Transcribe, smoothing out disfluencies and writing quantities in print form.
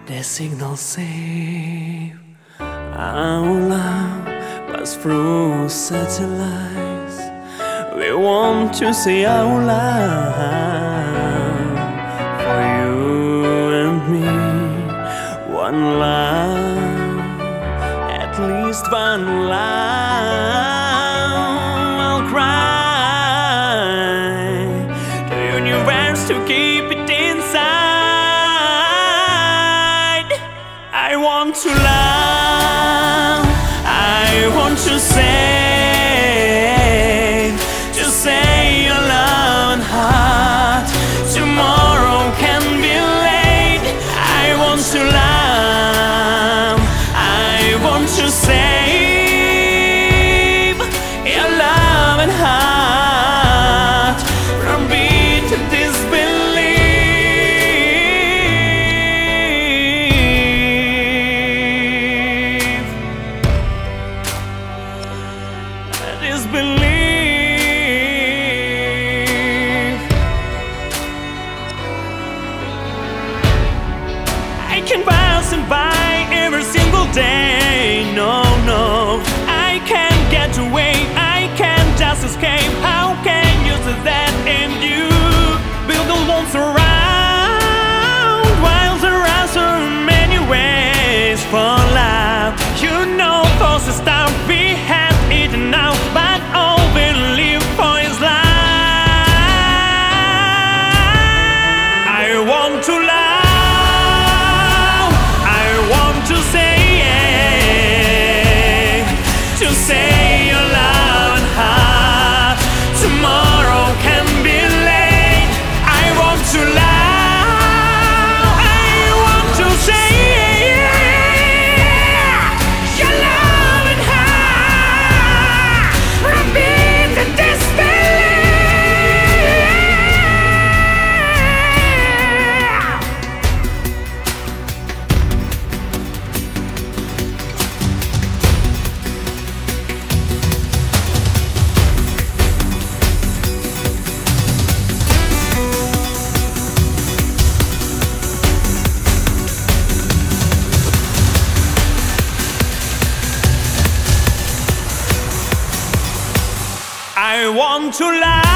The signals say our love passed through satellites. We want to say our love for you and me. One love, at least one love. I'll cry to the universe to keep it inside. I want to love, I want to say your love and heart. Tomorrow can be late. I want to love, I want to save your love and heart from being to disbelief. Disbelief. I can pass it by every single day. No, no, I can't get away. I can't just escape. How can you say that and you build the walls around while there are so many ways for love? You know, for the start we had it now, but all we live for is life. I want to love, say your love and heart. Tomorrow can be late. I want to love, I want to say your love and heart from being to I want to love.